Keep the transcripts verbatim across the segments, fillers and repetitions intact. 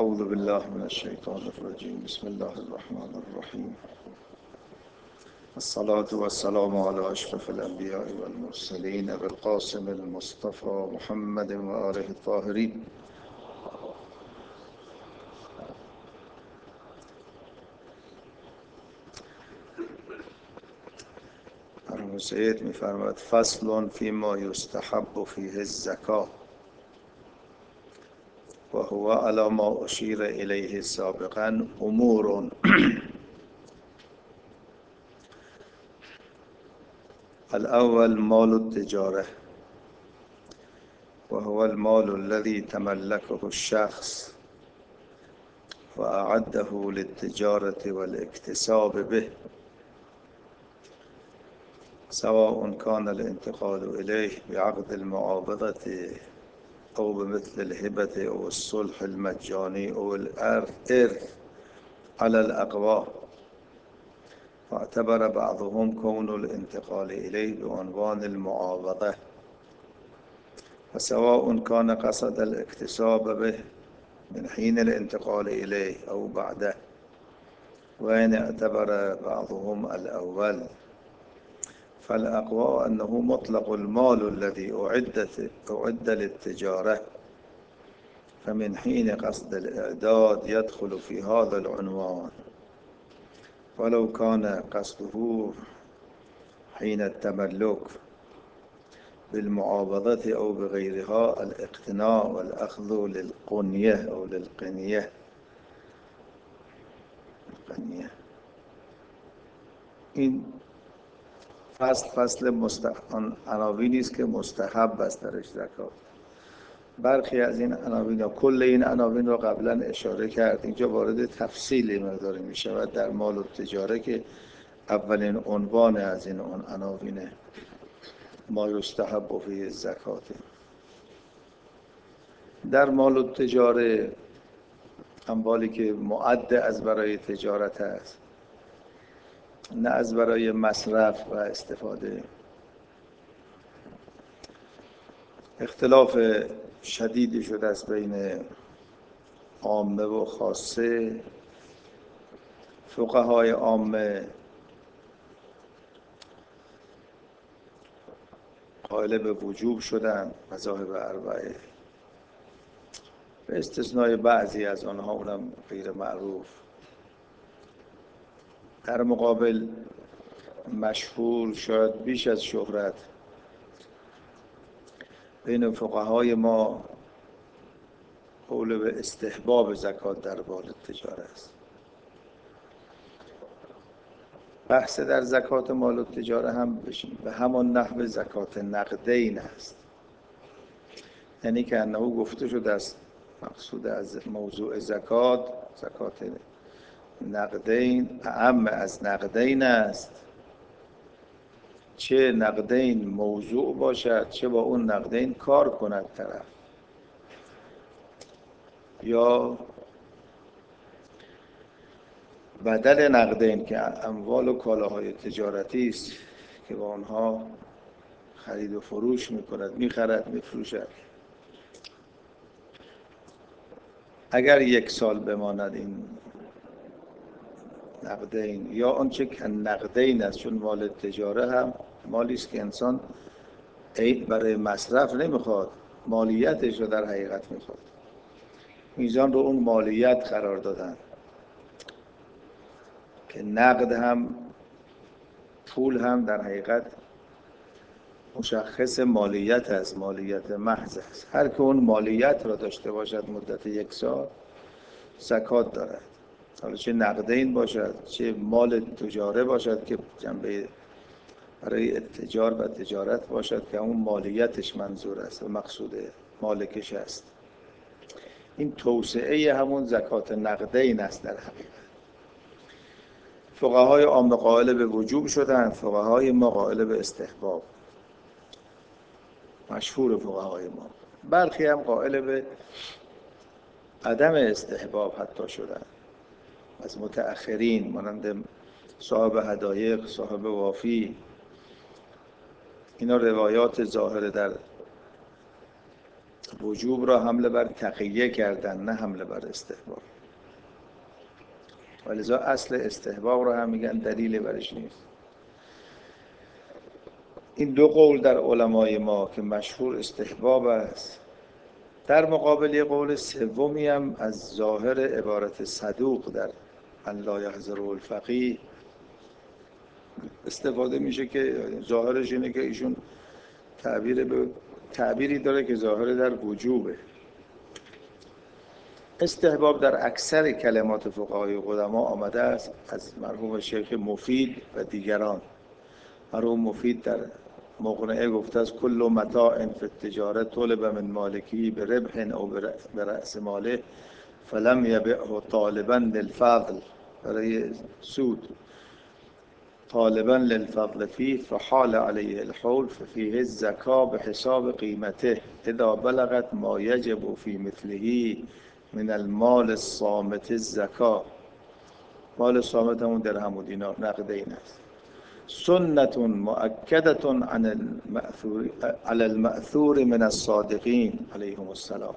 أعوذ بالله من الشيطان الرجيم بسم الله الرحمن الرحيم الصلاة والسلام على أشرف الأنبياء والمرسلين أبي القاسم المصطفى محمد وآله الطاهرين. مرحوم سید می‌فرماید فصل فيما يستحب فيه الزكاة وهو على ما أشير إليه سابقا أمور. الأول مال التجارة وهو المال الذي تملكه الشخص وأعده للتجارة والاكتساب به، سواء كان الانتقال إليه بعقد المعاوضة أو بمثل الهبة أو الصلح المجاني أو الإرث على الأقوى. فاعتبر بعضهم كون الانتقال إليه بعنوان المعاوضة، وسواء كان قصد الاكتساب به من حين الانتقال إليه أو بعده، وإن اعتبر بعضهم الأول فالأقوى أنه مطلق المال الذي أعدت أعد للتجارة، فمن حين قصد الإعداد يدخل في هذا العنوان، ولو كان قصده حين التملك بالمعاوضة أو بغيرها الاقتناء والأخذ للقنية أو للقنية. القنية. این فصل فصل مستحب عناوینی است که مستحب است درش زکات. برخی از این عناوین یا کل این عناوین رو قبلا اشاره کرد، اینجا وارد تفصیلی مقداری می شود در مال و تجاره که اولین عنوان از این عناوین ما یستحب فیه الزکات. در مال و تجاره اموالی که معد از برای تجارت است، نه از برای مصرف و استفاده. اختلاف شدیدی شده است بین عامه و خاصه. فقهای عامه قائل به وجوب شدند، مذاهب اربعه، به استثنای بعضی از آنها، اونم غیر معروف. در مقابل مشهور، شاید بیش از شهرت، بین فقهای ما قول به استحباب زکات در مال تجاره است. بحث در زکات مال و تجاره هم به همان نحو زکات نقدین است، یعنی که انه گفته شده است مقصود از موضوع زکات، زکات نقدین اعم از نقدین است. چه نقدین موضوع باشد، چه با اون نقدین کار کند طرف، یا بدل نقدین که اموال و کالاهای تجارتی است که با آنها خرید و فروش میکند، میخرد میفروشد. اگر یک سال بماند این نقدین، یا آنچه که نقدین است، چون مال تجاره هم مالی است که انسان برای مصرف نمیخواد، مالیتش رو در حقیقت میخواد، میزان رو اون مالیت قرار دادن که نقد هم پول هم در حقیقت مشخص مالیت است، مالیت محض است. هر که اون مالیت را داشته باشد مدت یک سال زکات دارد، حالا چه نقدین باشد چه مال تجاره باشد که جنبه برای اتجار و تجارت باشد که اون مالیتش منظور است و مقصود مالکش است. این توسعه همون زکات نقدین است در حقیقت. فقهای عامه قائل به وجوب شدند، فقهای ما قائل به استحباب، مشهور فقهای ما. برخی هم قائل به عدم استحباب حتی شدند از متأخرین، مانند صاحب هدایق، صاحب وافی. اینا روایات ظاهر در وجوب را حمله بر تقیه کردن، نه حمله بر استحباب. ولذا اصل استحباب را هم میگن دلیل برش نیست. این دو قول در علمای ما که مشهور استحباب است، در مقابل قول سومی هم از ظاهر عبارت صدوق در ان لا یحضره الفقیه استفاده میشه که ظاهرش اینه که ایشون تعبیر به تعبیری داره که ظاهر در وجوبه. استحباب در اکثر کلمات فقهای قدما آمده است از مرحوم شیخ مفید و دیگران. مرحوم مفید در مقنعه گفته است کل متاع فی التجاره طلب من مالکی بربح او برأس ماله فلم یبعه طالبا للفضل، برای سود، طالبا للفضل فيه فحال عليه الحول ففيه الزکا به حساب قیمته اذا بلغت ما یجب فی مثله من المال الصامت الزکا. مال صامت همون درهم و دینار نقدین است. سنت مؤکدة عن المأثور على المأثور من الصادقین علیهم السلام.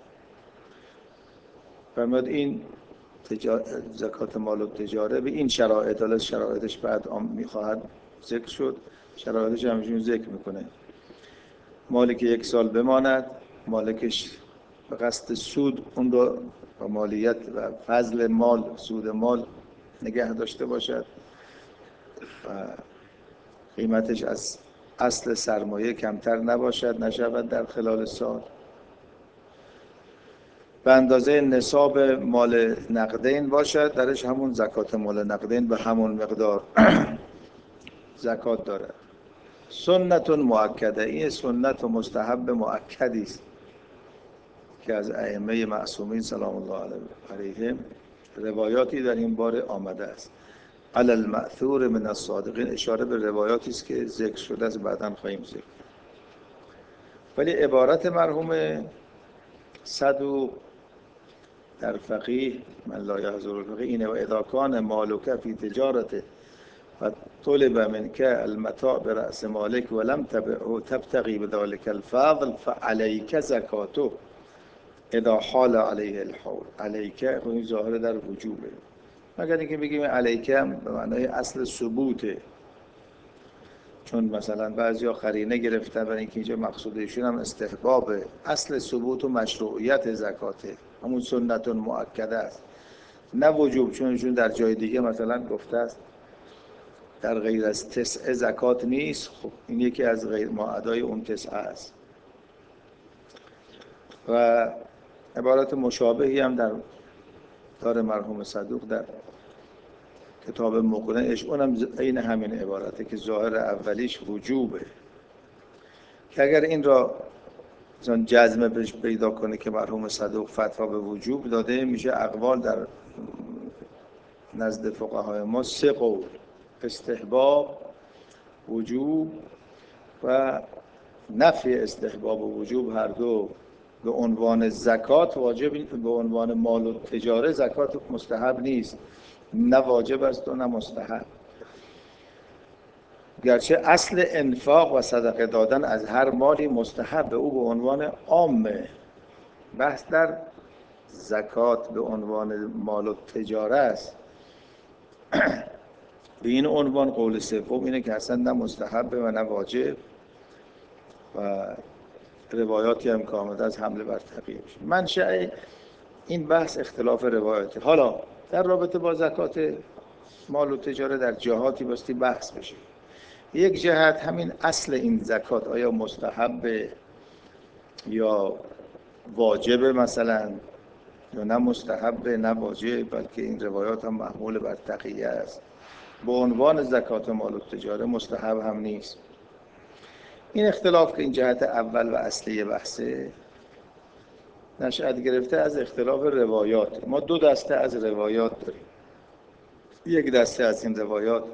فرمود این زکات مال و تجاره به این شرایط، حالا شرایطش بعد میخواهد ذکر شد، شرایطش همشون ذکر میکنه. مالی که یک سال بماند، مالکش به قصد سود اون رو با مالیت و فضل مال، سود مال نگه داشته باشد و قیمتش از اصل سرمایه کمتر نباشد، نشود در خلال سال، به اندازه نصاب مال نقدین باشد، درش همون زکات مال نقدین به همون مقدار زکات دارد. سنت مؤکده، این سنت و مستحب مؤکدی است که از ائمه معصومین سلام الله علیهم روایاتی در این باره آمده است. علی المأثور من الصادقین اشاره به روایاتی است که ذکر شده است، بعداً خواهیم ذکر. ولی عبارت مرحوم صدوق در فقیه من لا یحضره الفقیه اینه: و اذا کان مالک فی تجارته و طلب منک المتاع برأس مالک ولم تبعه تبتغی بذلك الفضل فعلیک زکاته اذا حال علیه الحول. علیک این ظاهر در وجوبه، مگر اینکه بگیم علیک به معنای اصل ثبوته، چون مثلا بعضیا قرینه گرفتن برای اینکه اینجا مقصود ایشون هم استحبابه. اصل ثبوت و مشروعیت زکاته، همون سنت مؤکده است، نه وجوب، چون ایشون در جای دیگه مثلا گفته است در غیر از تسعه زکات نیست. خب این یکی از غیر معادای اون تسعه است. و عبارت مشابهی هم در دار مرحوم صدوق در کتاب مقنعش، اونم عین همین عبارته که ظاهر اولیش وجوبه، که اگر این را جزم بهش پیدا کنه که مرحوم صدوق فتوا به وجوب داده، میشه اقوال در نزد فقهای ما سه قول: استحباب، وجوب و نفی استحباب و وجوب، هر دو به عنوان زکات واجب، به عنوان مال و تجاره زکات مستحب نیست، نه واجب است و نه مستحب. گرچه اصل انفاق و صدقه دادن از هر مالی مستحب، او به عنوان عامه. بحث در زکات به عنوان مال و تجاره است. به این عنوان قول سوم اینه که اصلا نه مستحب و نه واجب و روایاتی هم که آمده از حمله بر تقیه میشه. منشأ این بحث اختلاف روایاتی. حالا در رابطه با زکات مال و تجاره در جهاتی باستی بحث بشه. یک جهت همین اصل این زکات آیا مستحب یا واجب مثلا، یا نه مستحب نه واجب، بلکه این روایات هم محمول بر تقیه است. به عنوان زکات مال و تجاره مستحب هم نیست. این اختلاف که این جهت اول و اصلی بحثه نشأت گرفته از اختلاف روایات. ما دو دسته از روایات داریم. یک دسته از این روایات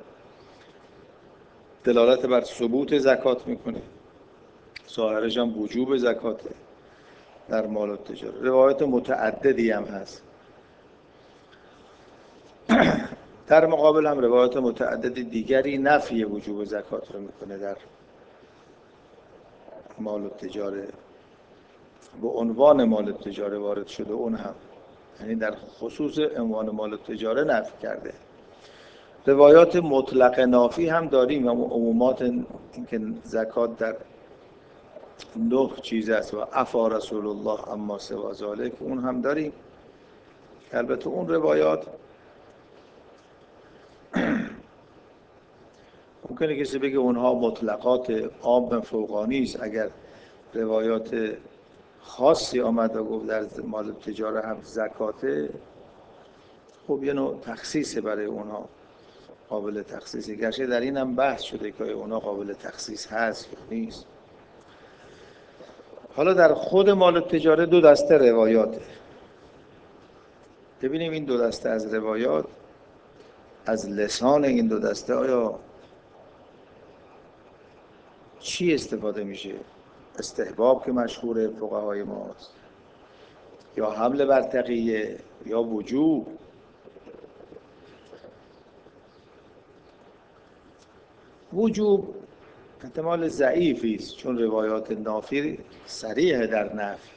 دلالت بر ثبوت زکات میکنه، ظاهرش هم وجوب زکات در مال و تجاره. روایات متعددی هم هست. در مقابل هم روایات متعدد دیگری نفی وجوب زکات رو میکنه در مال و تجاره. به عنوان مال تجاره وارد شده اون هم، یعنی در خصوص عنوان مال تجاره نفی کرده. روایات مطلق نافی هم داریم، و عمومات اینکه زکات در نه چیز است و عفا رسول الله اما سوا ذلک، اون هم داریم. البته اون روایات ممکنه کسی بگه اونها مطلقات عام فوقانی است. اگر روایات خاصی آمد و گفت در مال تجاره هم زکاته، خب یه نوع تخصیصه برای اونها، قابل تخصیصه. گرچه در این هم بحث شده که اونها قابل تخصیص هست یا نیست. حالا در خود مال تجاره دو دسته روایاته. ببینیم این دو دسته از روایات، از لسان این دو دسته آیا چی استفاده میشه؟ استحباب که مشهور فقهای ماست، یا حمل بر تقیه، یا وجوب. وجوب احتمال ضعیفی است، چون روایات نافی صریح در نفی.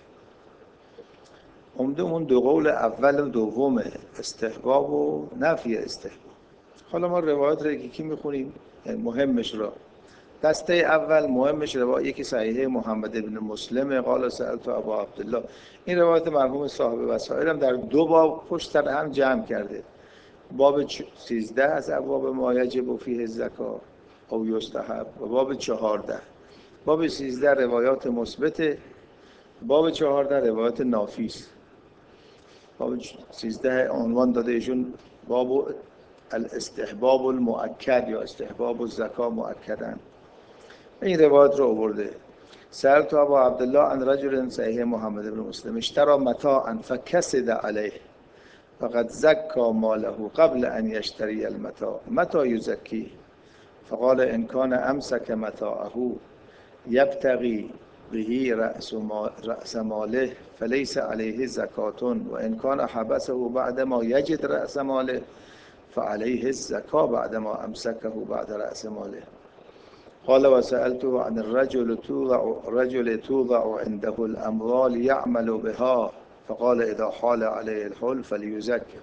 عمده اون دو قول اول و دومه، استحباب و نفی استحباب. حالا ما روایات رو یکی میخونیم، یعنی مهمش را. دسته اول مهمش روایت یکی صحیحه محمد ابن مسلم قال سألت ابا عبدالله. این روایت مرحوم صاحب وسائل هم در دو باب پشت سر هم جمع کرده. باب سیزده از ابواب ما یجب فیه الزکات او یستحب، و باب چهارده. باب سیزده روایات مثبت، باب چهارده روایات نافی است. باب سیزده عنوان داده ایشون باب الاستحباب المؤکد یا استحباب الزکات مؤکدا. این روایت رو آورده. سألت ابا عبدالله عن رجل صحیح محمد بن مسلم اشترى متاعا فكسد عليه فقد زكى ماله قبل ان يشتري المتاع متى يزكيه؟ فقال ان كان امسك متاعه يبتغي به رأس ماله فليس عليه زكاة وان كان حبسه بعدما يجد رأس ماله فعليه الزكاة بعدما امسكه بعد رأس ماله. قال وسألته عن الرجل توضع رجل توضع عنده الأموال يعمل بها فقال إذا حال عليه الحول فليزكي.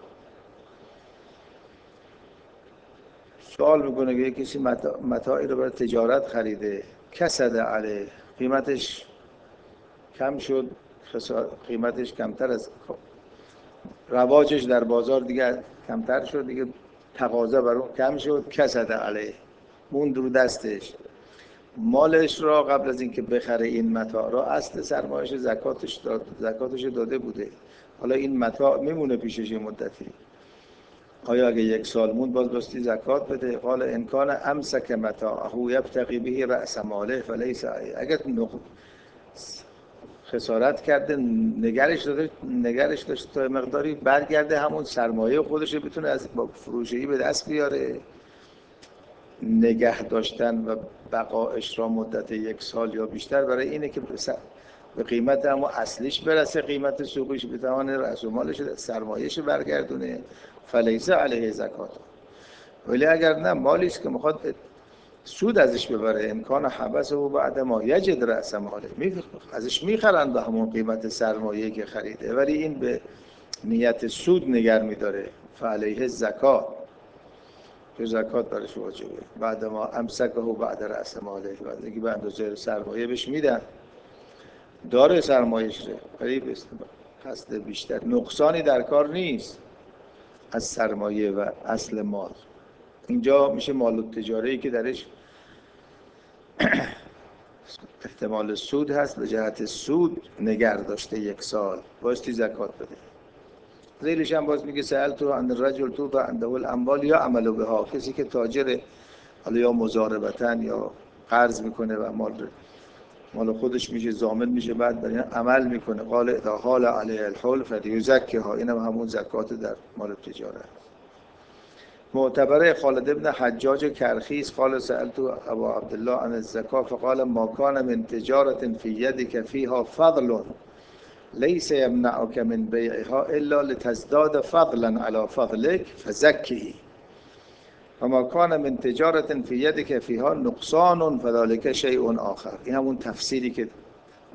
سوال میکنه که کسی متاعی رو برای تجارت خریده، کسد علیه، قیمتش کم شد، قیمتش کمتر از رواجش در بازار دیگه کمتر شد، دیگه تقاضا بر اون کم شد، کسد علیه، موند رو دستش. مالش را قبل از اینکه بخره این متاع را اصل سرمایش زکاتش داد، زکاتش داده بوده. حالا این متاع میمونه پیشش یه مدتی. آیا اگه یک سال موند باز باستی زکات بده؟ قال ان کان امسک متاعه یبتغی به رأس ماله فلیس علیه. اگر خسارت کرده نگرش داده نگرش داشته تا مقداری برگرده همون سرمایه خودش بتونه از با فروشی به دست بیاره، نگه داشتن و بقایش را مدت یک سال یا بیشتر برای اینه که به قیمت اما اصلیش برسه، قیمت سوقش بتوانه رأس مالش سرمایه‌اش برگردونه، فلیس علیه زکات. ولی اگر نه، مالی است که میخواد سود ازش ببره، امکان حبس و بعد ما یجد رأس ماله، ازش میخرن به همون قیمت سرمایه‌ای که خریده، ولی این به نیت سود نگر میداره، فعلیه زکات، که زکات برش واجبه. بعد ما امسکه و بعد رأس ماله، بعد اینکه به اندازه سرمایه بهش میدن، داره سرمایه‌اش ره، ولی به قصد بیشتر، نقصانی در کار نیست از سرمایه و اصل مال. اینجا میشه مال تجاری که درش احتمال سود هست، به جهت سود نگر داشته یک سال، بایستی زکات بده. ذیلش هم باز میگه سألتو عن الرجل توضع عنده الاموال یعمل بها، کسی که تاجر، حالا یا مضاربتن یا قرض میکنه و مال مال خودش میشه، ضامن میشه، بعد برای عمل میکنه. قال اذا حال علیه الحول فلیزکیها، اینم همون زکات در مال تجارت. معتبره خالد ابن حجاج کرخیس قال سألت ابا عبدالله عن الزکات فقال ما کان من تجارت فی یدک فیها فضل لیس یمنعک من بیعها الا لتزداد فضلا علی فضلک فزکیه و ما کان من تجارت فی یدک فیها نقصان فذلک شیء آخر. این همون تفسیری که این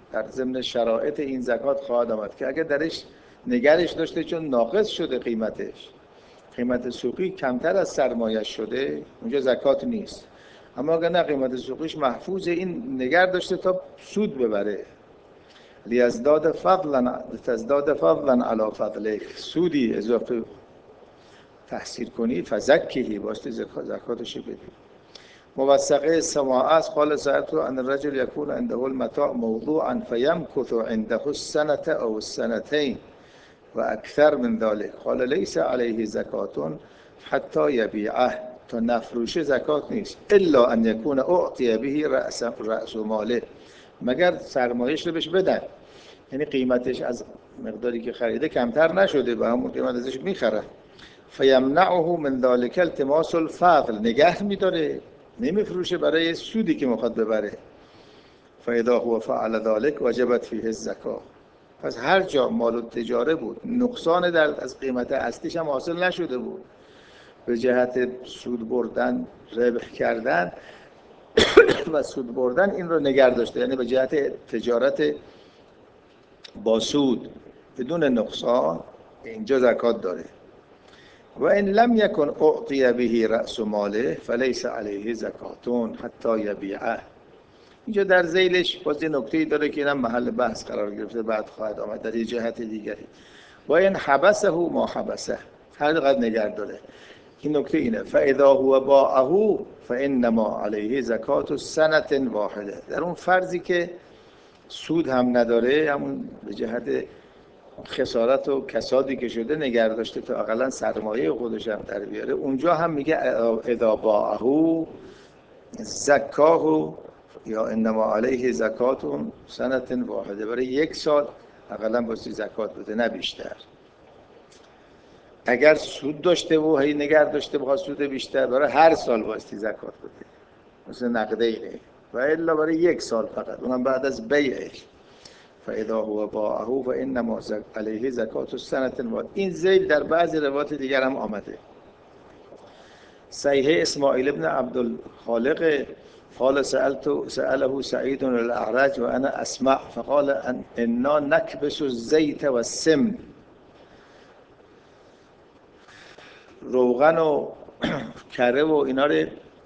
در ضمن شرایط این زکات خواهد آمد که اگه درش نگرش داشته چون ناقص شده قیمتش، قیمت سوقی کمتر از سرمایه شده، اونجا زکات نیست. اما اگر نه قیمت سوقیش محفوظ، این نگر داشته تا سود ببره، لیزداد فضلا تزداد فضلا علی فضلک، سودی اضافه تحصیل کنی، فزکیه، باستی زکاتش بدی. موثقه سماعه است. قال سألت ان الرجل يكون عنده المتاع موضوعا فيمكث عنده السنة او السنتين و اکثر من ذلك، قال ليس عليه زکات حتی یبیعه، تا نفروشه زکات نیست، الا ان یکون اعطی به رأس رأس ماله، مگر سرمایه‌اش رو بهش بدن، یعنی قیمتش از مقداری که خریده کمتر نشده، به همون قیمت ازش میخره. فیمنعه من ذلك التماس الفضل، نگه میداره نمیفروشه برای سودی که میخواد ببره. فاذا هو فعل ذلك وجبت فیه الزکات. پس هر جا مال تجاره بود، نقصان در از قیمت اصلیش هم حاصل نشده بود، به جهت سود بردن، ربح کردن و سود بردن این رو نگه داشته، یعنی به جهت تجارت با سود بدون نقصان، اینجا زکات داره. و ان لم یکن اعطی به رأس ماله فلیس علیه زکاتون حتی یبیعه. اینجا در ذیلش باز یه نکته‌ای داره که اینم محل بحث قرار گرفته، بعد خواهد آمد در یه جهت دیگری. و این حبسه ما حبسه، هر قدر نگه داره. این نکته اینه، فاذا هو باعه فانما علیه زکات سنة واحده. در اون فرضی که سود هم نداره، همون به جهت خسارت و کسادی که شده نگه داشته تا اقلا سرمایه خودش هم در بیاره، اونجا هم میگه اذا باعه زکاه یا انما علیه زکات سنة واحده، برای یک سال اقلا باید زکات بده، نه بیشتر. اگر سود داشته و هی نگه داشته بخواد سود بیشتر، برای هر سال باید زکات بده، مثل نقدینه، و الا برای یک سال فقط، اونم بعد از بیعش. فاذا هو باعه فانما علیه زکات سنة واحده. این ذیل در بعضی روایات دیگر هم آمده. صحیح اسماعیل ابن عبدالخالق قال سألت سأله سعید الاعرج و انا اسمع فقال ان انا نکبس الزیت و السمن. روغن و کره و اینا رو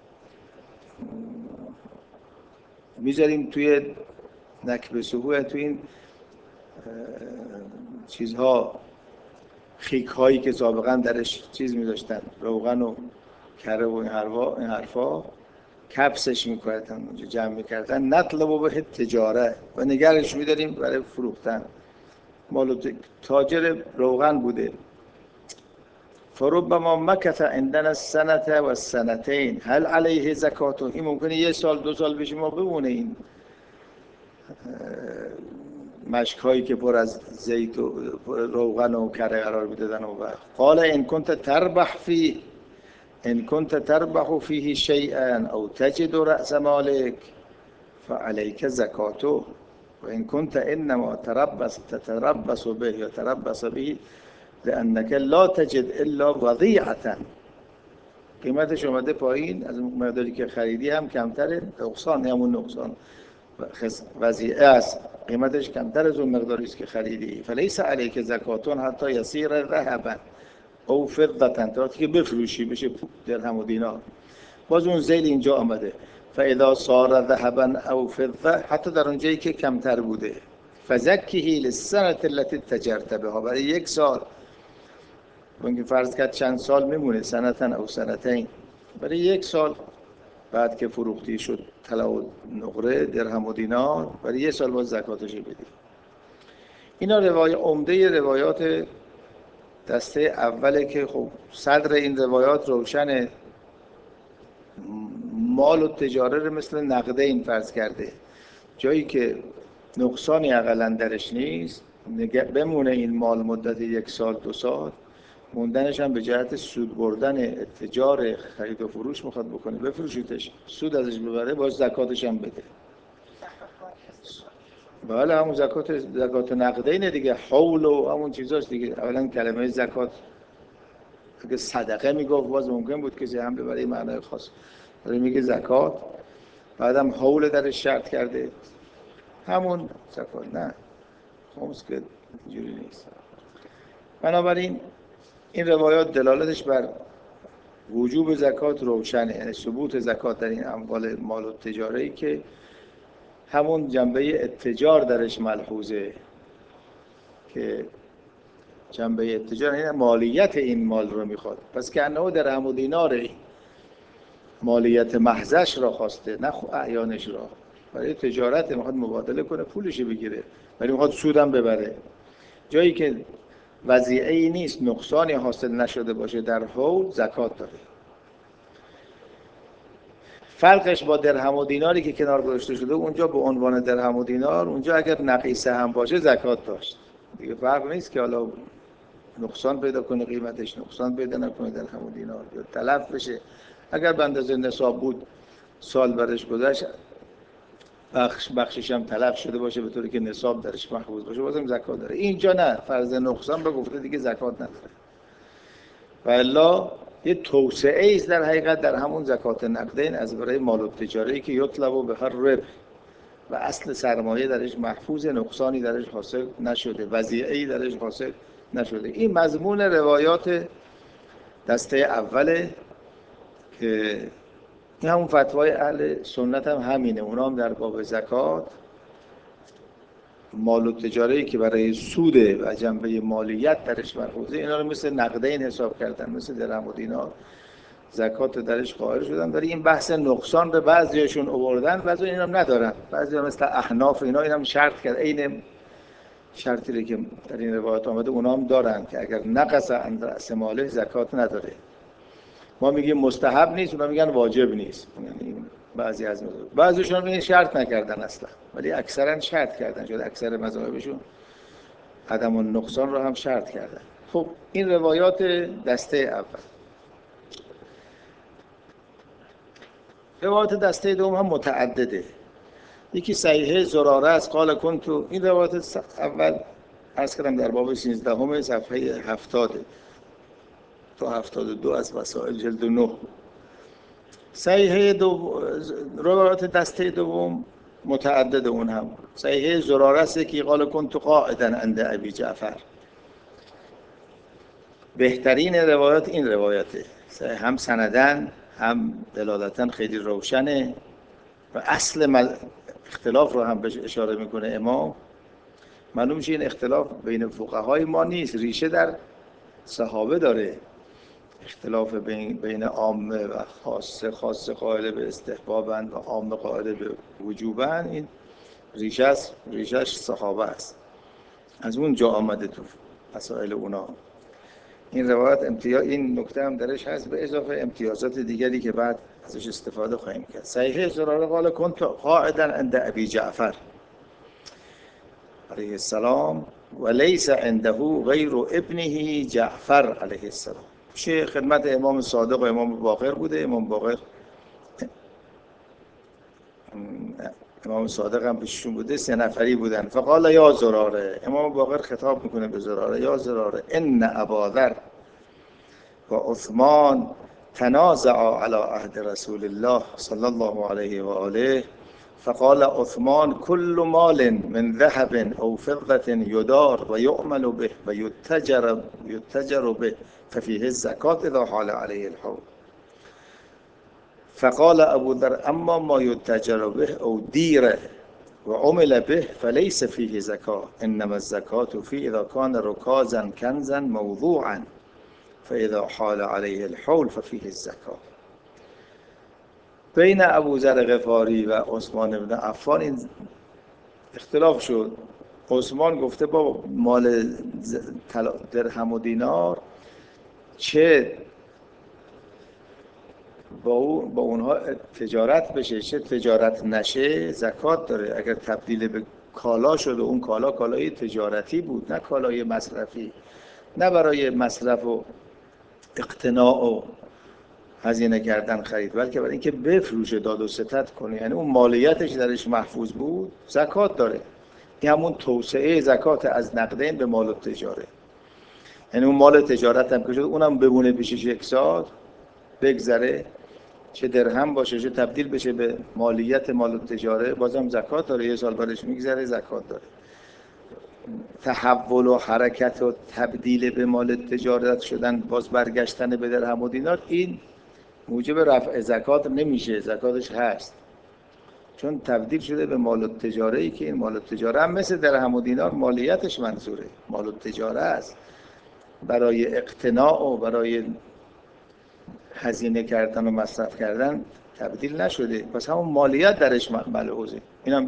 میذاریم توی نکبسوه، توی این چیزها، خیک هایی که سابقا درش چیز میذاشتن، روغن و کره و این حرفا، این حرفا کبسش میکردن، اونجا جمع میکردن. نطلب به تجاره، و نگرش میداریم برای فروختن. مالو تاجر روغن بوده. فربما مکث عندنا السنة و السنتين هل علیه زکات. این ممکنه یه سال دو سال پیش ما بمونه، این مشک هایی که پر از زیت و روغن و کره قرار میدادن. و قال ان كنت تربح فيه ان كنت تربح فيه شيئا او تجد رأس مالك فعليك زكاته و ان كنت انما تربص تتربص به يتربص به لانك لا تجد الا وضيعة. قیمتش اومده پایین، از اون مقداری که خریدی هم کمتره، نقصان همون نقصان وضیعه است، قیمتش کمتر از اون مقداری است که خریدی. فلیس علیک زکاتون حتی یصیر ذهبا او فضة، تا که بفروشی بشه درهم و دینار. باز اون ذیل اینجا آمده، فاذا صار ذهبا او فضة، حتی در اون جایی که کمتر بوده، فزکیه للسنة التي تجرت بها، برای یک سال. اون فرض کرد چند سال میمونه، سنتن او سنتین، برای یک سال بعد که فروختی شد طلا و نقره، درهم و دینار، برای یک سال باید زکاتش بدی. اینا روایات عمده روایات دسته اوله که خب صدر این روایات روشن، مال و تجاره رو مثل نقده این فرض کرده، جایی که نقصانی اقلا درش نیست بمونه این مال مدت یک سال دو سال، موندنش هم به جهت سود بردن اتجار خرید و فروش میخواد بکنه، بفروشیدش سود ازش ببره، باز زکاتش هم بده. بله همون زکات زکات نقده اینه دیگه، حول و همون چیزاست دیگه. اولا کلمه زکات اگه صدقه میگفت باز ممکن بود کسی هم ببره معنای خاص، ولی میگه زکات، بعدم حول درش شرط کرده. همون زکات. نه، خمس که اینجوری نیست. بنابراین این روایات دلالتش بر وجوب زکات روشنه، یعنی ثبوت زکات در این اموال مال و تجاری که همون جنبه اتجار درش ملحوظه، که جنبه اتجار این مالیت این مال رو میخواد. پس که انه درهم و دینار مالیت محضش را خواسته، نه اعیانش را. برای تجارت میخواد مبادله کنه، پولش بگیره، ولی میخواد سودم ببره. جایی که وضعیه ای نیست نقصانی حاصل نشده باشه در حول، زکات داره. فرقش با درهم و دیناری که کنار گذاشته شده، اونجا به عنوان درهم و دینار، اونجا اگر نقیصه هم باشه زکات داشت. دیگه فرق نیست که حالا نقصان پیدا کنه قیمتش، نقصان پیدا نکنه درهم و دینار، یا تلف بشه. اگر به اندازه نصاب بود سال برش گذشت، بخش بخشش هم تلف شده باشه به طوری که نصاب درش محفوظ باشه، بازم زکات داره. اینجا نه، فرض نقصان به گفته دیگه زکات نداره. و الا یه توسعه است در حقیقت در همون زکات نقدین از برای مال و تجاری که یطلب و به هر ربح، و اصل سرمایه درش محفوظ، نقصانی درش حاصل نشده، وضعیه‌ای درش حاصل نشده. این مضمون روایات دسته اوله که این همون فتوای اهل سنت هم همینه. اونا هم در باب زکات مال و تجاری که برای سوده و جنبه مالیت درش مربوطه، اینا رو مثل نقدین حساب کردن، مثل درهم و دینار زکات درش قائل شدن. در این بحث نقصان به بعضیشون آوردن، بعضی اینا هم ندارن. بعضی هم مثل احناف اینا اینم شرط کرد، عین شرطی که در این روایات آمده اونا هم دارن که اگر نقص عند رأس ماله زکات نداره. ما میگیم مستحب نیست، اونا میگن واجب نیست. یعنی بعضی از مذاهب، بعضیشون هم این شرط نکردن اصلا، ولی اکثرا شرط کردن. شده اکثر مذاهبشون عدم النقصان رو هم شرط کردن. خب این روایات دسته اول. روایات دسته دوم هم متعدده. یکی صحیحه زراره است، قال کنتو. این روایات اول عرض کردم در باب سیزدهم صفحه هفتاد تا هفتاد و دو از وسائل جلد نه. صحیحه دو روایات دسته دوم متعدد، اون هم صحیحه زراره است که قال کنتو قاعدا عند ابی جعفر. بهترین روایات این روایته، هم سندن هم دلالتن خیلی روشنه و اصل مل... اختلاف رو هم بهش اشاره میکنه امام. معلوم میشه این اختلاف بین فقهای ما نیست، ریشه در صحابه داره. اختلاف بین بین عامه و خاصه، خاصه قائل به استحبابند و عامه قائل به وجوبند. این ریشه است، ریشهش صحابه است، از اون جا آمده تو مسائل اونا. این روایت امتیاز، این نکته هم درش هست به اضافه امتیازات دیگری که بعد ازش استفاده خواهیم کرد. صحیح زراره قال کنت قاعدا عند ابی جعفر علیه السلام و لیس عنده غیر ابنه جعفر علیه السلام. چه خدمت امام صادق و امام باقر بوده. امام باقر امام صادق هم پیششون بوده، سه نفری بودن. فقال یا زراره، امام باقر خطاب میکنه به زراره، یا زراره ان اباذر و عثمان تنازعا علی عهد رسول الله صلی الله علیه و آله، فقال عثمان كل مال من ذهب او فضة يدار و يعمل به و يتجر يتجر به ففيه الزكاة اذا حال عليه الحول. فقال ابو ذر اما ما يتجر به او دير وعمل به فليس فيه زكاة، انما الزكاة فيه اذا كان ركازا كنزا موضوعا فاذا حال عليه الحول ففيه الزكاة. بین ابوذر غفاری و عثمان بن عفان این اختلاف شد. عثمان گفته با مال درهم و دینار چه با او با اونها تجارت بشه چه تجارت نشه زکات داره. اگر تبدیل به کالا شد و اون کالا کالای تجارتی بود، نه کالای مصرفی، نه برای مصرف و اقتناع و هزینه کردن خرید، بلکه برای اینکه بفروشه، داد و ستد کنه، یعنی اون مالیتش درش محفوظ بود، زکات داره. این همون توسعه زکات از نقدین به مال تجاره. یعنی اون مال تجارت هم که شد اونم بمونه پیشش یک سال بگذره، چه درهم باشه چه تبدیل بشه به مالیت مال التجاره بازم زکات داره، یه سال بعدش میگذره زکات داره. تحول و حرکت و تبدیل به مال تجارت شدن، باز برگشتن به درهم و دینار، این موجب رفع زکات نمیشه، زکاتش هست، چون تبدیل شده به مال التجاره ای که این مال التجاره هم مثل درهم و دینار مالیتش منظوره، مال التجاره است، برای اقتناع و برای هزینه کردن و مصرف کردن تبدیل نشده، پس همون مالیت درش ملحوظه، اینم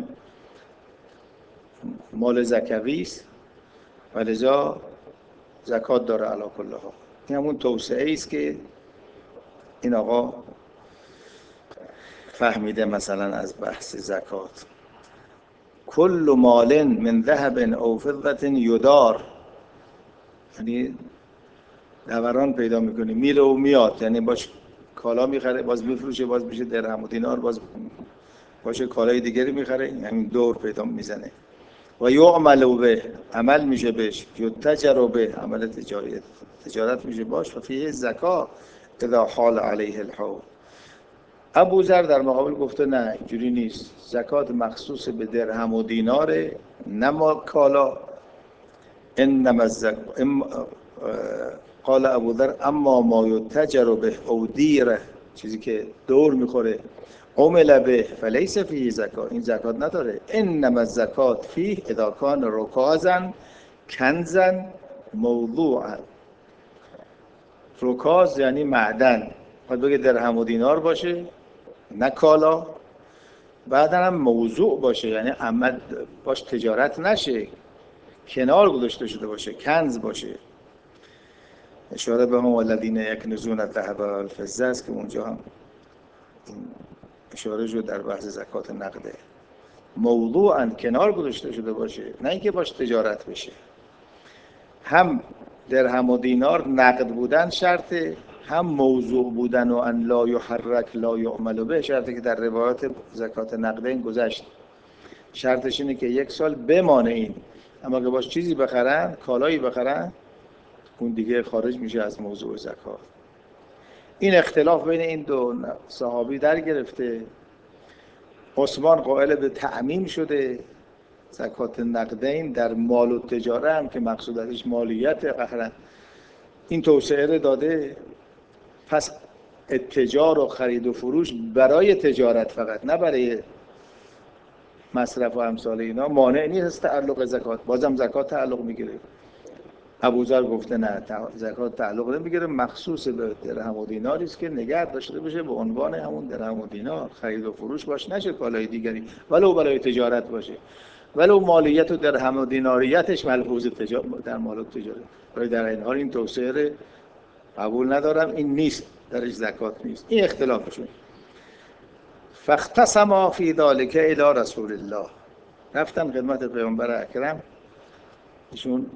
مال زکوی است و لذا زکات داره علی کل حال. این همون توسعه است که این آقا فهمیده مثلا از بحث زکات. کل مال من ذهب او فضة یدار، یعنی دوران پیدا میکنه، میره و میاد، یعنی باش کالا میخره باز میفروشه، باز میشه درهم و دینار، باز باشه کالای دیگری میخره، یعنی دور پیدا میزنه. و یعمل به، عمل میشه بهش، یتجر به، عمل تجارت تجارت میشه باش، و فیه زکات اذا حال علیه الحول. ابوذر در مقابل گفته نه اینجوری نیست، زکات مخصوص به درهم و دیناره نه ما کالا. انما الزک قال ابوذر اما ما یتجر به او دیره، چیزی که دور میخوره، عمل به فلیس فیه زکات، این زکات نداره. انما الزکات فیه اذا کان رکازا کنزا موضوعا. رکاز یعنی معدن، باید بگه درهم و دینار باشه نه کالا، بعدا هم موضوع باشه یعنی عمد باش تجارت نشه، کنار گذاشته شده باشه، کنز باشه. اشاره به هم والذین یکنزون الذهب والفضه است که اونجا هم اشاره شد در بحث زکات نقده. موضوعاً کنار گذاشته شده باشه، نه اینکه باش تجارت بشه. هم درهم و دینار نقد بودن شرطه، هم موضوع بودن و ان لا یحرک لا یعمل به شرطه، که در روایات زکات نقده این گذشت. شرطش اینه که یک سال بمانه این، اما که باش چیزی بخرن، کالایی بخرن، اون دیگه خارج میشه از موضوع زکات. این اختلاف بین این دو صحابی در گرفته. عثمان قائل به تعمیم شده زکات نقدین در مال و تجاره هم که مقصود ازش مالیت قهرن، این توسعه رو داده. پس اتجار و خرید و فروش برای تجارت فقط، نه برای مصرف و امثال اینا، مانع نیست از تعلق زکات، بازم زکات تعلق میگیره. ابوذر گفته نه، زکات تعلق نمیگیره، مخصوص به درهم و دیناری است که نگه داشته بشه به عنوان همون درهم و دینار، خرید و فروش باش نشه کالای دیگری، ولو برای تجارت باشه، ولو مالیت و درهم و دیناریتش ملحوظ تجارت در مال و تجارت، ولی در این حال این توسعه رو قبول ندارم، این نیست، درش زکات نیست. این اختلافشون. فاختصما فی ذلک الی رسول الله، رفتن خدمت پیامبر اکرم، ایشون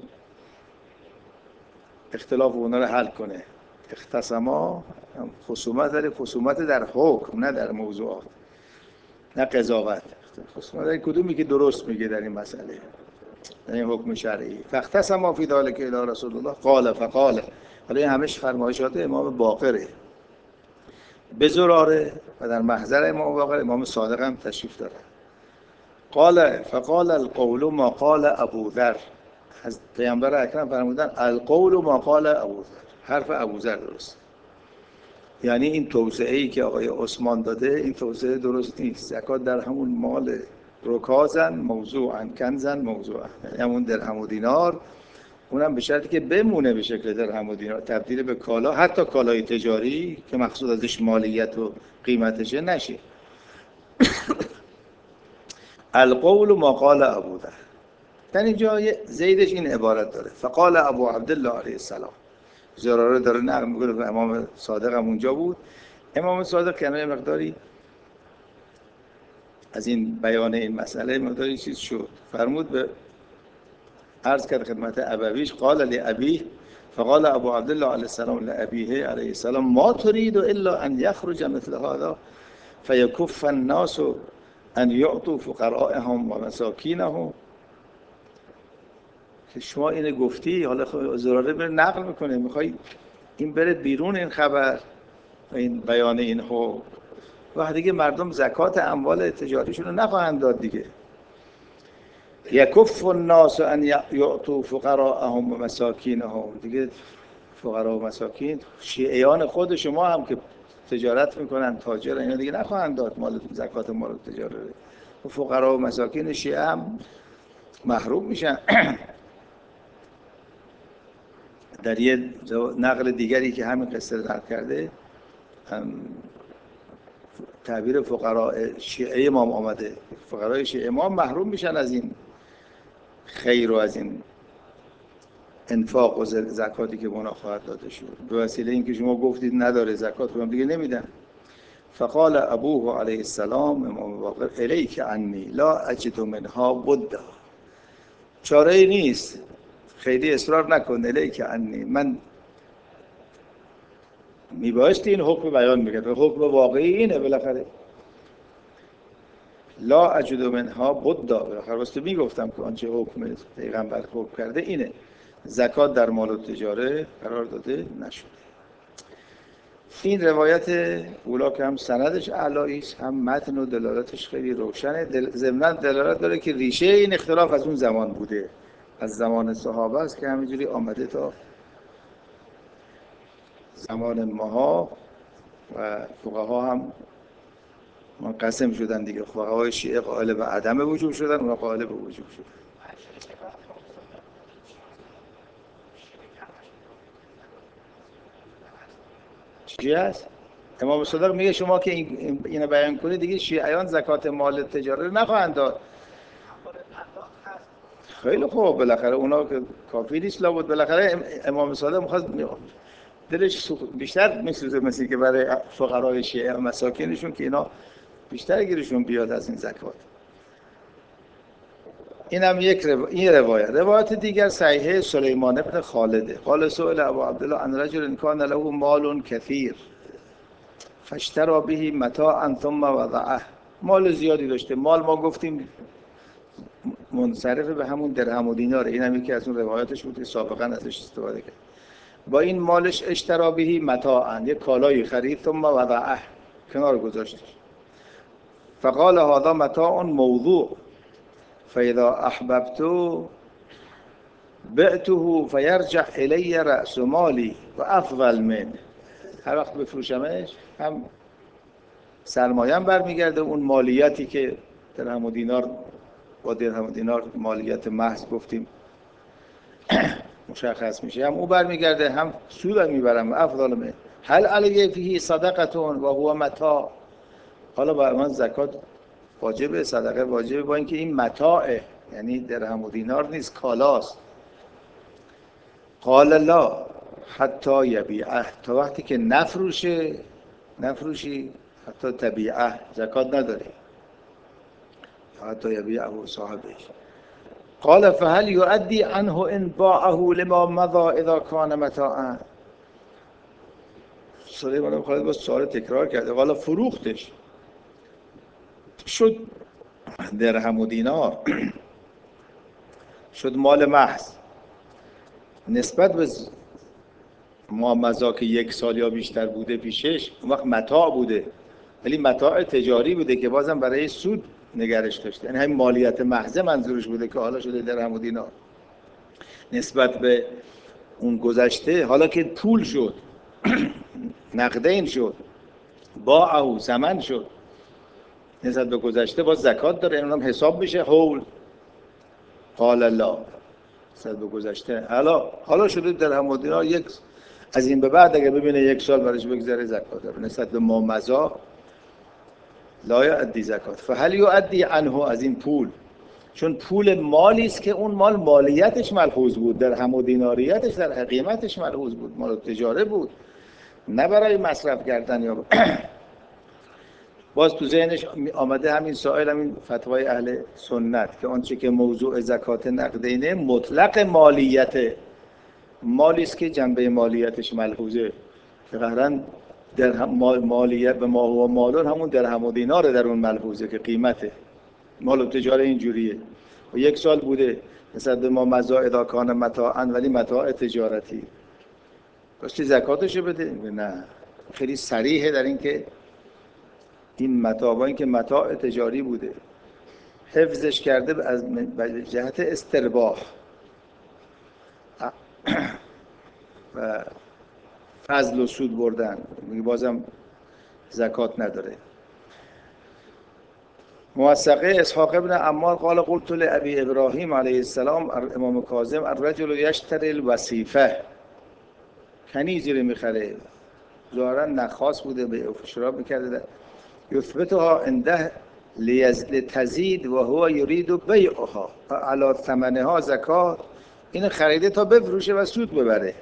اختلاف اونا رو حل کنه. اختصما خصومت داره، خصومت در حکم نه در موضوعات، نه قضاوت. خصومت در کدومی که درست میگه در این مسئله، در این حکم شرعی. فاختصما فی ذلک الی رسول الله قال فقال، حالا این همش فرمایشات امام باقره به زراره و در محضر امام باقر امام صادق هم تشریف داره. قال فقال القول ما قال ابوذر، از پیامبر اکرم فرمودن القول ما قال ابوذر، حرف ابوذر درست. یعنی این توسعه‌ای که آقای عثمان داده این توسعه درست نیست، زکات در همون مال رکازن موضوعا کنزن موضوعا، یعنی همون درهم و دینار، اونم به شرطی که بمونه به شکل درهم و دینار، تبدیل به کالا، حتی کالای تجاری که مقصود ازش مالیت و قیمتشه نشه. القول ما قال ابوذر. در اینجا زیدش این عبارت داره، فقال ابو عبدالله علیه السلام، زراره داره نقل میکنه و امام صادق هم اونجا بود. امام صادق که یه مقداری از این بیان این مسئله مقداری چیز شد، فرمود به عرض کرد خدمت ابویش، قال لابیه، فقال ابو عبدالله علیه السلام لابیه علیه السلام ما تريد الا ان یخرج مثل هذا فیکف الناس ان یعطوا فقرائهم و مساکینهم. که شما اینو گفتی، حالا زراره بره نقل میکنه، میخوای این بره بیرون این خبر این بیان این حکم وقتی دیگه مردم زکات اموال تجاریشون رو نخواهند داد دیگه. یکف الناس ان یعطوا فقراءهم و مساکینهم، دیگه فقرا و مساکین شیعیان خود شما هم که تجارت میکنن، تاجر، اینا دیگه نخواهند داد مال زکات مال تجاره. و فقرا و مساکین شیعه هم محروم میشن. در یه نقل دیگری که همین قصه رو نقل کرده تعبیر فقراء شیعه امام آمده، فقرای شیعه امام محروم میشن از این خیر و از این انفاق و زکاتی که اونا خواهد داده شد. به وسیله اینکه شما گفتید نداره زکات رو دیگه نمیدن. فقال ابوه علیه السلام، امام باقر، الیک عنی لا اجد منها بد، چاره ای نیست، خیلی اصرار نکن، الیک عنی، من میبایستی این حکم بیان میکرد، حکم واقعی اینه بالاخره، لا اجد منها بد، بالاخره واسه میگفتم که آنچه حکم پیغمبر حکم کرده اینه، زکات در مال و تجاره قرار داده نشده. این روایت اولا که هم سندش اعلایی است، هم متن و دلالتش خیلی روشنه. دل... ضمناً دلالت داره که ریشه این اختلاف از اون زمان بوده، از زمان صحابه است که همینجوری آمده تا زمان ماها و فقها هم منقسم شدن دیگه. فقهای شیعه قائل به عدم وجوب شدن، اونا قائل به وجوب شدن. چی هست؟ امام صادق میگه شما که این اینو بیان کنید دیگه شیعیان زکات مال تجاره رو نخواهند داد. خیلی خوب، بالاخره اونا که کافی نیست لابد، بالاخره امام صادق میخواد دلش بیشتر میسوزه مثل که برای فقرای شیعه و مساکینشون که اینا بیشتر گیرشون بیاد از این زکات. این هم یک رو... این روایت. روایت دیگر صحیحه سلیمان بن خالده. قال سئل ابو عبدالله عن رجل کان له مال کثیر فاشترى به متاعا ثم وضعه. مال زیادی داشته، مال ما گفتیم منصرف به همون درهم و دیناره، این هم یکی از اون روایاتش بود که سابقا ازش استفاده کرد. با این مالش اشترى به متاعا، یک کالایی خرید، ثم وضعه، کنار گذاشتش. فقال هذا متاع موضوع فاذا احببت بعته فیرجع الی رأس مالی و افضل منه. هر وقت بفروشمش هم سرمایه‌ام برمیگرده، اون مالیاتی که درهم و دینار با درهم و دینار مالیات محض گفتیم مشخص میشه، هم اون برمیگرده هم سودم میبرم. افضل منه. هل علیه فیه صدقتون و هو متاع، حالا بر من زکات واجبه، صدقه واجبه، با اینکه این متاعه، یعنی درهم و دینار نیست، کالاست. قال لا حتی یبیعه، تا وقتی که نفروشه، نفروشی حتی تبیعه، زکات نداری، حتی یبیعه صاحبش. قال فهل یؤدی عنه ان باعه لما مضى اذا کان متاعا. سلیمان بن خالد با سوال تکرار کرده. قال فروختش، شد درهم و دینار، شد مال محض، نسبت به ما مضا که یک سال یا بیشتر بوده پیشش، اون وقت متاع بوده، ولی متاع تجاری بوده که بازم برای سود نگرش داشته، یعنی همین مالیات محض منظورش بوده که حالا شده درهم و دینار نسبت به اون گذشته. حالا که پول شد، نقدین شد، باعه ثمن شد، نسبت به گذشته باز زکات داره، اونم حساب میشه حول. قال لا، نسبت به گذشته حالا حالا شده درهم و دینار، یک از این به بعد اگه ببینه یک سال برایش بگذره زکات داره، نسبت به ما مضا لا یؤدی زکات. فهل یؤدی عنه، از این پول، چون پول مالی است که اون مال مالیتش ملحوظ بود، درهم و دیناریتش در قیمتش ملحوظ بود، مال تجاره بود، نه برای مصرف کردن. یا باز تو ذهنش آمده همین سائل، همین فتوای اهل سنت که آنچه که موضوع زکات نقدینه مطلق مالیت، مالی است که جنبه مالیتش ملحوظه، که قهرن درهم مالیت به ما و مالون همون درهم و دینار در اون ملحوظه که قیمته مال و تجاره اینجوریه و یک سال بوده مثلا به ما مضا اذا کان متاعا، ولی متاع تجارتی، بس چی زکاتشو بده؟ نه، خیلی صریحه در این که این متاع با این که متاع تجاری بوده حفظش کرده از جهت استرباح و فضل و سود بردن، میگه بازم زکات نداره. موثقه اسحاق ابن عمار قال قلت لابی ابراهیم علیه السلام، امام کاظم، الرجل یشتری الوصیفه، کنیزی رو میخره، ظاهرا نخاس بوده، به شراب میکرده، یثبتها عنده لتزید و هو یرید بیعها علی ثمنها زکات، این خریده تا بفروشه و سود ببره.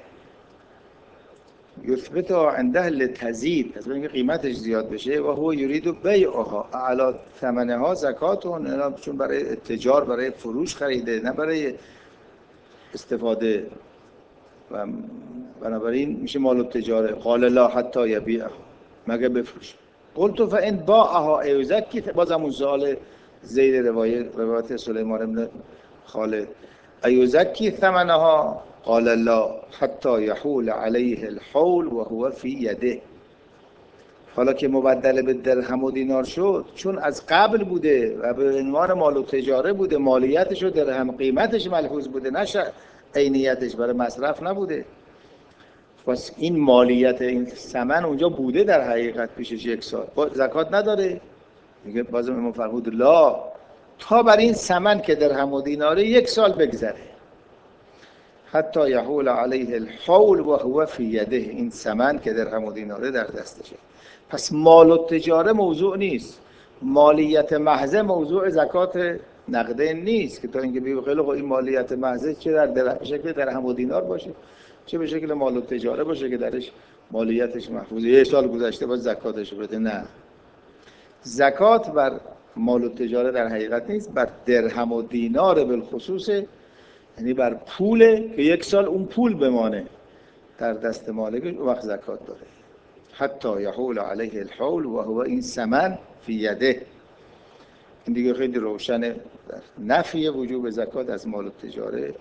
یثبتها عنده لتزید، از اینکه قیمتش زیاد بشه، و هو یرید بیعها علی ثمنها زکات، چون برای تجار، برای فروش خریده، نه برای استفاده، و بنابراین میشه مال التجاره. قال لا حتی یبیعها، مگه بفروشه. قلت فان باعها ایزکی، باز همون سوال زید روایت روایت سلیمان بن خالد، ایزکی ثمنها؟ قال لا حتی یحول علیه الحول و هو فی یده. حالا که مبدل به درهم و دینار شد، چون از قبل بوده و به عنوان مال التجاره بوده، مالیتش و درهم قیمتش ملحوظ بوده، نه عینیتش، برای مصرف نبوده. پس این مالیت این ثمن اونجا بوده در حقیقت پیشش یک سال، زکات نداره. میگه بازم امام فرمود لا، تا بر این ثمن که درهم و دیناره یک سال بگذره، حتی یحول علیه الحول و هو فی یده، این ثمن که درهم و دیناره در دستشه. پس مال التجاره موضوع نیست، مالیت محضه موضوع زکات نقده نیست، که تا اینکه بگه خیلی این مالیت محضه چه در در شکل درهم و دینار باشه، چه به شکل مال التجاره باشه که درش مالیتش محفوظه، یه سال گذشته باید زکاتش بده. نه، زکات بر مال التجاره در حقیقت نیست، بر درهم و دینار بالخصوص، یعنی بر پوله که یک سال اون پول بمانه در دست مالک، وقت زکات داره. حتی یحول علیه الحول و هو، این ثمن فی یده. این دیگه خیلی روشنه در نفی وجوب زکات از مال التجاره.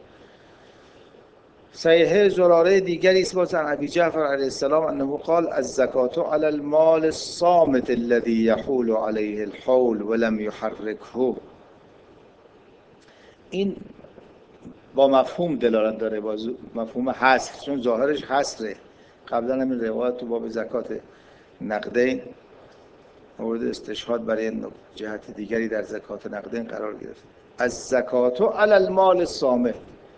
صحیح زراره دیگری است باز عن ابی جعفر علیه السلام انه قال الزکات علی المال الصامت الذي یحول علیه الحول ولم یحرکه. این با مفهوم دلالت داره، با مفهوم حصر، چون ظاهرش حصره. قبلا همین روایت تو باب زکات نقدین مورد استشهاد برای جهت دیگری در زکات نقدین قرار گرفت. از زکات علی المال الصامت،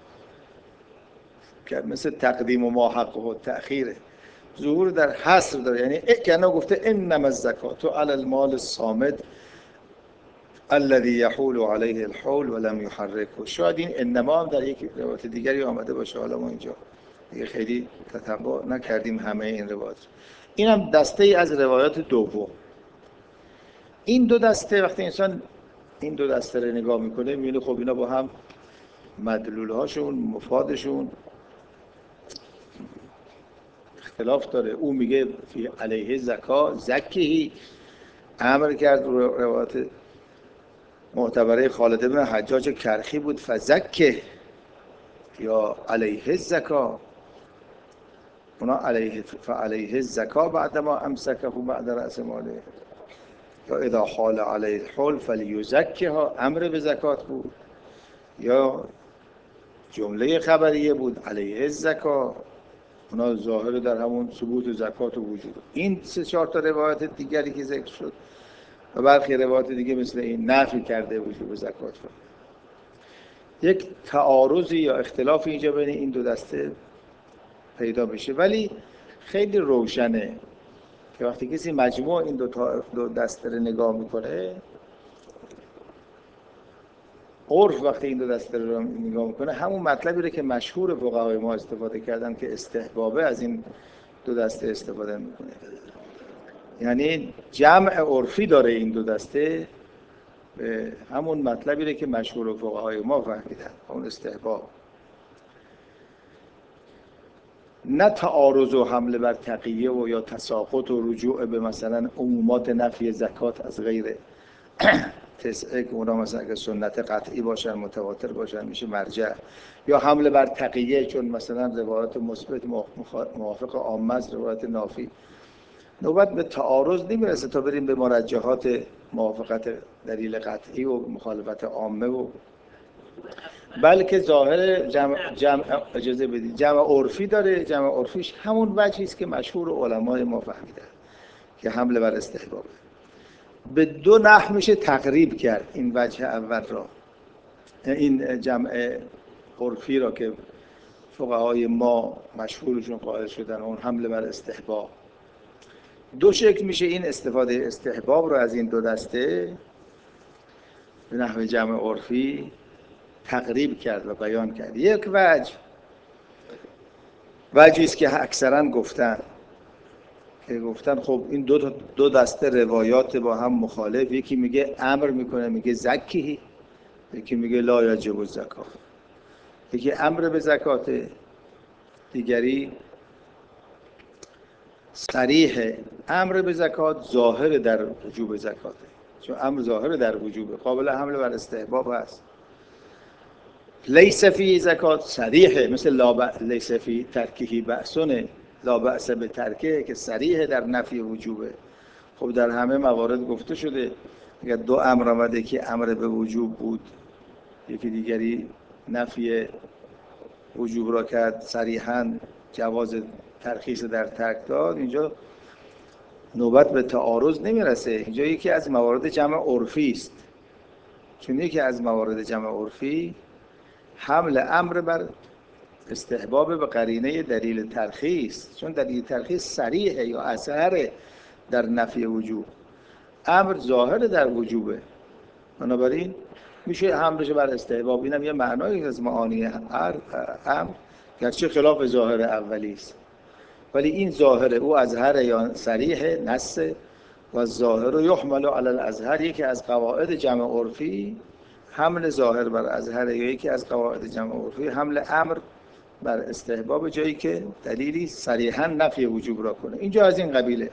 که مثل تقدیم و ما حقه و تأخیره، ظهور در حصر داره. یعنی کنا گفته انما الزکات علی المال الصامت الذي يحول عليه الحول ولم يحركه. شاید این انما هم در یک روایت دیگری آمده باشه، حالا ما اینجا دیگه خیلی تتبع نکردیم همه این روایات. این هم دسته ای از روایات دوم. این دو دسته وقتی انسان این دو دسته رو نگاه میکنه میبینه خب اینا با هم مدلول هاشون، مفادشون اختلاف داره. او میگه فی علیه زکا، زکیهی امر کرد، روایات معتبره خالد بن حجاج کرخی بود، فزکه یا علیه زکا، اونا علیه فعلیه زکا بعد ما امسکه بعد رأس ماله، یا اذا حال علیه الحول فلیزکه ها، امر به زکات بود، یا جمله خبریه بود علیه زکا، اونا ظاهر در همون ثبوت زکات و وجود. این سه چهار تا روایت دیگری که ذکر شد و برخی روایت دیگه مثل این نفی کرده وجود زکات. یک تعارضی یا اختلافی اینجا بین این دو دسته پیدا بشه، ولی خیلی روشنه که وقتی کسی مجموع این دو, تا دو دسته رو نگاه میکنه، عرف وقتی این دو دسته رو نگاه میکنه همون مطلبی رو که مشهور فقهای ما استفاده کردن که استحبابه از این دو دسته استفاده میکنه. یعنی جمع عرفی داره این دو دسته به همون مطلبی رو که مشهور فقهای ما فهمیدن، اون استحباب، نه تعارض و حمله بر تقیه و یا تساقط و رجوع به مثلا عمومات نفی زکات از غیر تسعه که اونا مثلا اگه سنت قطعی باشن، متواتر باشن، میشه مرجع، یا حمله بر تقیه چون مثلا روایات مثبت موافق عامه است، روایات نافی نوبت به تعارض نمیرسه تا بریم به مرجحات موافقت دلیل قطعی و مخالفت عامه و بلکه ظاهر جمع, جمع اجازه بدید جمع عرفی داره. جمع عرفیش همون وجهی است که مشهور علمای ما فهمیدن که حمله بر استحباب. به دو نحو میشه تقریب کرد این وجه اول را، این جمع عرفی را که فقهای ما مشهورشون قائل شدن اون حمله بر استحباب. دو شکل میشه این استفاده استحباب رو از این دو دسته به نحو جمع عرفی تقریب کرد و بیان کرد. یک وجه وجهی است که اکثرا گفتن که گفتن خب این دو دو دسته روایات با هم مخالف، یکی میگه امر میکنه میگه زکی، یکی میگه لا یجب الزکات. یکی امر به زکات، دیگری صریح امر به زکات ظاهر در وجوب زکاته، چون امر ظاهر در وجوب قابل حمل بر استحباب هست. لیس فی زکات صریحه، مثل لا ب... لیس فی ترکه بأسونه، لا بأس به ترکه که صریح در نفی وجوبه. خب در همه موارد گفته شده اگر دو امر آمده که امر به وجوب بود یکی دیگری نفی وجوب را کرد صریحاً جواز ترخیص در ترک داد، اینجا نوبت به تعارض نمیرسه. اینجا یکی از موارد جمع عرفی است، چون یکی از موارد جمع عرفی حمل امر بر استحباب به قرینه دلیل ترخیص، چون دلیل ترخیص صریحه یا اثر در نفی وجوب، امر ظاهر در وجوبه، بنابراین میشه حملش بر استحباب. اینم یه معنایی از معانی امر گرچه خلاف ظاهر اولی است، ولی این ظاهر او اظهر یا صریح نص و ظاهر یحمل علی الازهر. یکی از قواعد جمع عرفی حمل ظاهر بر اظهر، یا یکی از قواعد جمع عرفی حمل امر بر استحباب جایی که دلیلی صریحاً نفی وجوب را کنه. اینجا از این قبیله.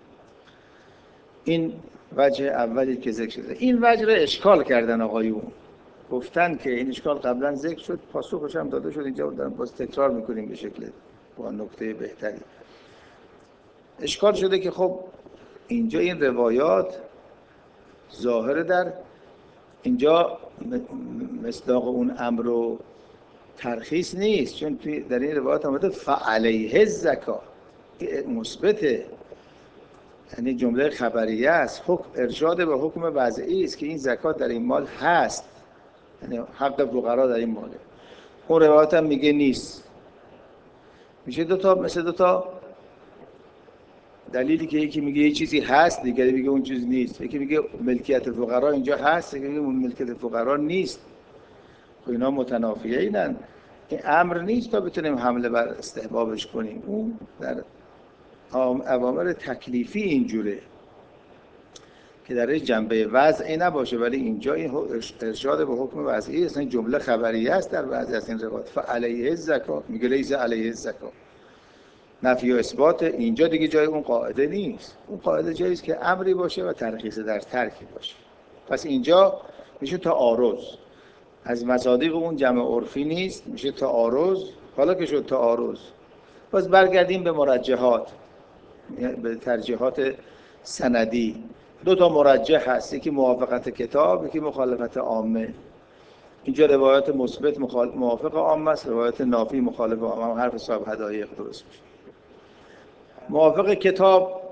این وجه اولی که ذکر شده. این وجه را اشکال کردن آقایون، گفتن که این اشکال قبلا ذکر شد، پاسخش هم داده شد، اینجا دارم باز تکرار میکنیم به شکل با نکته بهتری. اشکال شده که خب اینجا این روایات ظاهر در اینجا مصداق اون امر و ترخیص نیست، چون توی در این روایات آمده فعلیه الزکات، مثبته، یعنی جمله خبریه است، حکم ارشاد به حکم وضعی است که این زکات در این مال هست، یعنی حق فقرا در این ماله. اون روایت هم میگه نیست. میشه دو تا مثل دو تا دلیلی که یکی میگه یه چیزی هست، دیگری میگه اون چیز نیست. یکی میگه ملکیت فقرا اینجا هست، دیگری میگه اون ملکیت فقرا نیست. خب اینا متنافیه اینن. این امر نیست تا بتونیم حمله بر استحبابش کنیم. اون در اوامر تکلیفی اینجوره که در جنبه وضعی نباشه، ولی اینجا این ارشاد به حکم وضعی است. این جمله خبریه است در بعضی از این روایات. فعلیه الزکات میگه لیس علیه الزکات، نفی و اثبات. اینجا دیگه جای اون قاعده نیست. اون قاعده جایی است که امری باشه و ترخیص در ترکی باشه. پس اینجا میشه تعارض، از مصادیق اون جمع عرفی نیست، میشه تعارض. حالا که شد تعارض، باز برگردیم به مرجحات، به ترجیحات سندی. دو تا مرجح هست، یکی موافقت کتاب، یکی مخالفت عامه. اینجا روایت مثبت موافق عامه است، روایت نافی مخالف عامه. حرف صاحب هدایق درست میشه. موافق کتاب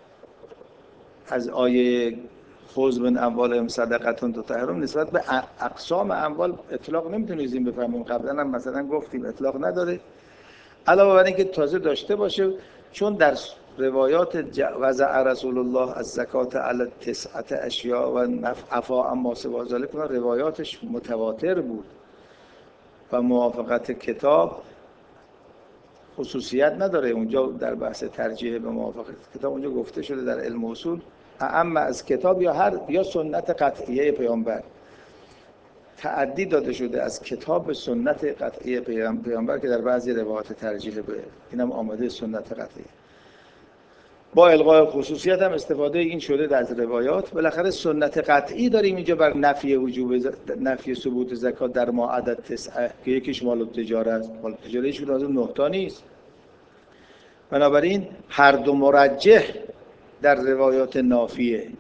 از آیه خذ من اموالهم صدقه تطهرهم نسبت به اقسام اموال اطلاق نمیتونیم بفهمیم. قبلا هم مثلا گفتیم اطلاق نداره، علاوه بر اینکه تازه داشته باشه، چون در روایات وضع رسول الله از زکات علی تسعت اشیاء و عفا اما سوا ذلک روایاتش متواتر بود و موافقت کتاب خصوصیت نداره. اونجا در بحث ترجیح به موافقت کتاب اونجا گفته شده در علم اصول اما از کتاب یا هر یا سنت قطعیه پیامبر تعدی داده شده از کتاب به سنت قطعیه پیامبر که در بعضی روایات ترجیح به اینم آمده سنت قطعیه. با الغای خصوصیت هم استفاده این شده در روایات. بالاخره سنت قطعی داریم اینجا بر نفی وجوب نفی ثبوت زکات در ما عدد تسعه که یکیش مال التجاره است. مال التجاره هیچ کدوم از اون نه تا نیست. بنابراین هر دو مرجح در روایات نافیه.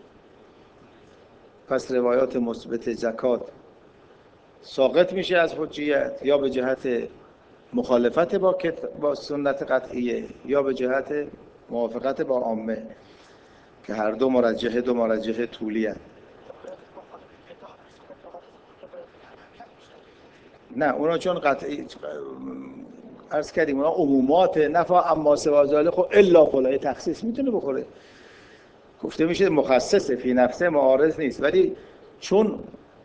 پس روایات مثبت زکات ساقط میشه از حجیت، یا به جهت مخالفت با با سنت قطعیه یا به جهت موافقت با عامه که هر دو مرجحه دو مرجحه طولی هست. نه اونا چون قطعی عرض کردیم اونا عمومات نفع اما سوازاله خب الا خلای تخصیص میتونه بخوره، گفته میشه مخصصه فی نفسه معارض نیست، ولی چون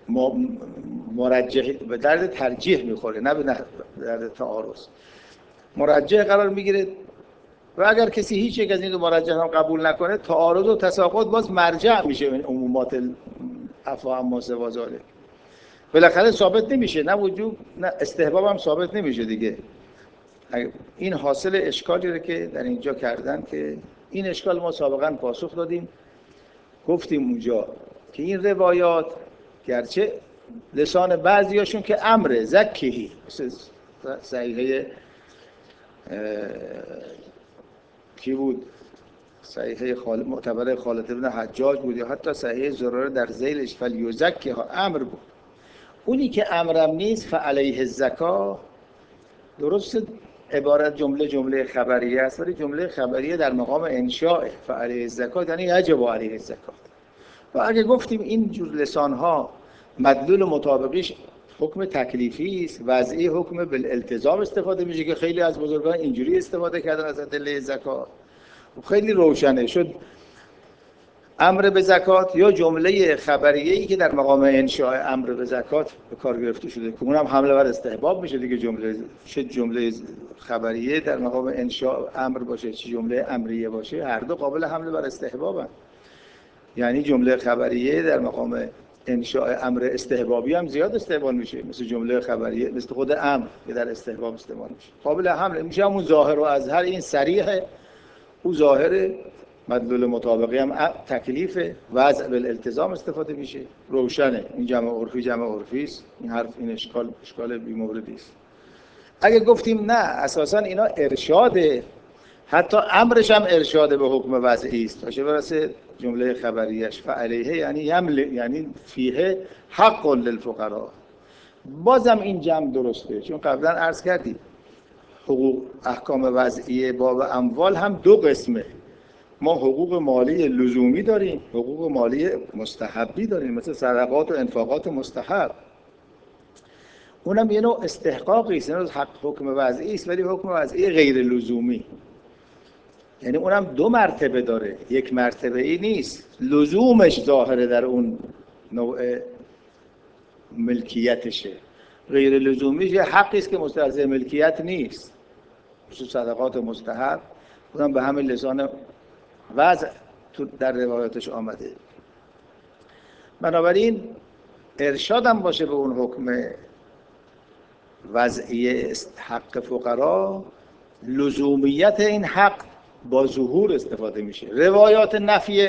مرجح به درد ترجیح میخوره نه به درد تعارض، مرجح قرار میگیره و اگر کسی هیچ یک از این دو مرجح هم قبول نکنه تعارض و تساقط باز مرجع میشه این عمومات افوا اما سوازاله، بالاخره ثابت نمیشه، نه وجوب نه استحباب هم ثابت نمیشه دیگه. این حاصل اشکالی رو که در اینجا کردن که این اشکال ما سابقا پاسخ دادیم، گفتیم اونجا که این روایات گرچه لسان بعضیاشون که امره زکیهی مثل صحیحه کی بود؟ صحیحه خالد معتبر خالد ابن حجاج بود یا حتی صحیحه زراره در ذیلش فلیزکی ها امر بود. اونی که امرم نیست فعلیه الزکا، درست عبارت جمله جمله خبریه است ولی جمله خبریه در مقام انشاء فعلیه الزکات یعنی یجب علیه الزکات. و اگه گفتیم این جور لسان ها مدلول مطابقیش حکم تکلیفی است، وضعی حکم بالالتزام استفاده میشه که خیلی از بزرگان اینجوری استفاده کردن از ادله زکات، خیلی روشنه شد امر به زکات یا جمله خبریه‌ای که در مقام انشاء امر به زکات به کار گرفته شده که اونم حمله بر استحباب میشه دیگه، جمله چه جمله خبریه در مقام انشاء امر باشه چه جمله امریه باشه هر دو قابل حمله بر استحبابن. یعنی جمله خبریه در مقام انشاء امر استحبابی هم زیاد استعمال میشه، مثل جمله خبریه مثل خود امر که در استحباب استعمال میشه قابل حمله میشه. همون ظاهر و اظهر این صریحه، او ظاهر مدلول مطابقی هم تکلیف وضع بالالتزام استفاده میشه، روشنه. این جمع عرفی جمع عرفی است، این حرف این اشکال اشکال بی موردی است. اگه گفتیم نه اساسا اینا ارشاده، حتی امرش هم ارشاد به حکم وضعی است، باشه برسه جمله خبریش فعلیه یعنی یمل یعنی فیه حق للفقراء، بازم این جمع درسته. چون قبلا عرض کردیم حقوق احکام وضعی باب اموال هم دو قسمه، ما حقوق مالی لزومی داریم، حقوق مالی مستحبی داریم مثل صدقات و انفاقات مستحب، اونم یه نوع استحقاقی است، یعنی حق حکم وضعی است ولی حکم وضعی غیر لزومی، یعنی اونم دو مرتبه داره، یک مرتبه ای نیست، لزومش ظاهره در اون نوع ملکیتشه، غیر لزومیش یه حقی است که مستلزم ملکیت نیست، مثل صدقات مستحب اونم به همین لسان وضع تو در روایاتش آمده. بنابراین ارشاد هم باشه به اون حکم وضعی حق فقرا، لزومیت این حق با ظهور استفاده میشه. روایات نفی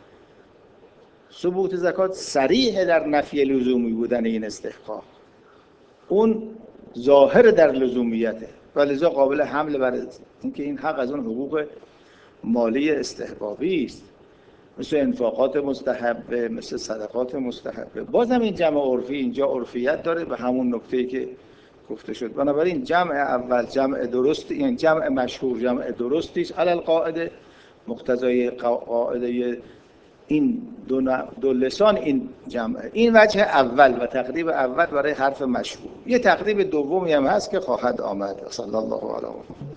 ثبوت زکات صریح در نفی لزومی بودن این استحقاق، اون ظاهر در لزومیته و لذا قابل حمل بر اینکه این حق از اون حقوق مالی استحبابی است، مثل انفاقات مستحبه مثل صدقات مستحبه. بازم این جمع عرفی اینجا عرفیت داره به همون نکته‌ای که گفته شد. بنابراین جمع اول جمع درست، یعنی جمع مشهور جمع درستی است علی القاعده، مقتضای قاعده این دو, دو لسان این جمع، این وجه اول و تقریب اول برای حرف مشهور. یه تقریب دومی هم هست که خواهد آمد. صلی الله علیه و